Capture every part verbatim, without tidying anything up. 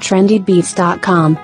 trendy beats dot com.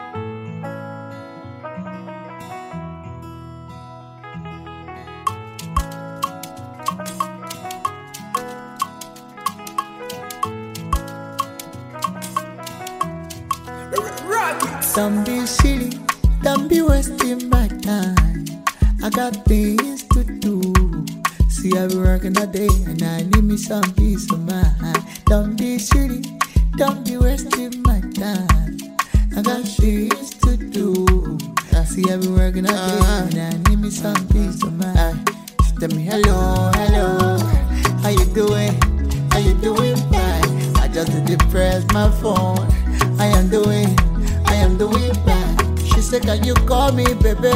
Don't be silly, don't be wasting my time. I got things to do. See, I be working all day and I need me some peace of mind. Don't be silly, don't be wasting my time. I got things to do. See, I be working all day and I need me some peace of mind. She tell me hello, hello, how you doing? How you doing? Fine. I just did press my phone. I am doing. I am doing bad. She said, can you call me, baby?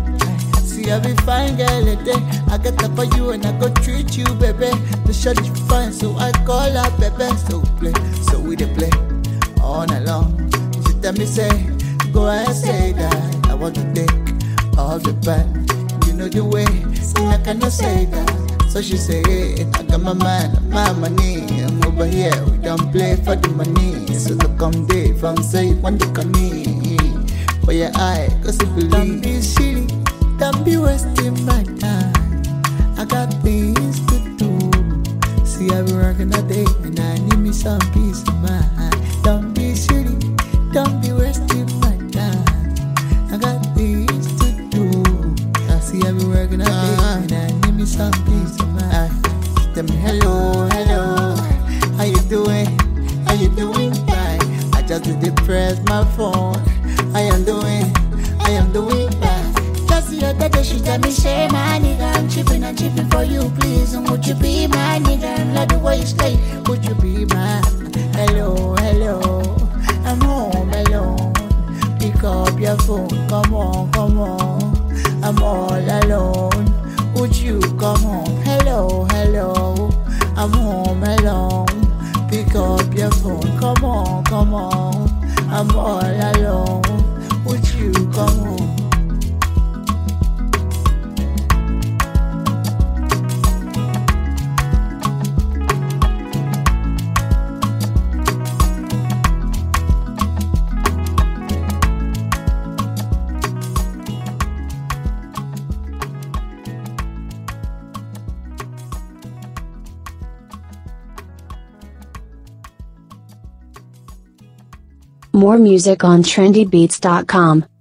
See, I be fine, girl, a day. I get up for you and I go treat you, baby. The shot you fine, so I call her, baby. So play, so we dey play all night long. She tell me, say, go ahead, say that. I want to take all the bad. You know the way, so I cannot say that. So she say, hey, I got my man, my money. I'm over here, we don't play for the money. So to come day from say, one look at me. For your eye, cause you believe. Don't be silly, don't be wasting my time. I got things to do. See, I be working all day and I need me some peace of mind. Don't be silly, don't be wasting my time. I got things to do. I see I be working all day and I need me some peace of mind. Tell me hello, hello, how you doing? How you doing? Fine. I just did press my phone. I am doing, I am doing fine. Just the other day she tell me, say my nigga, I'm chipping and chipping for you, please. And would you be my nigga? And love the way you stay. Would you be my hello, hello? I'm home alone. Pick up your phone, come on, come on. I'm all alone. Would you come home? Hello, hello. I'm home alone. Pick up your phone, come on, come on. I'm all alone. Would you come home? More music on trendy beats dot com.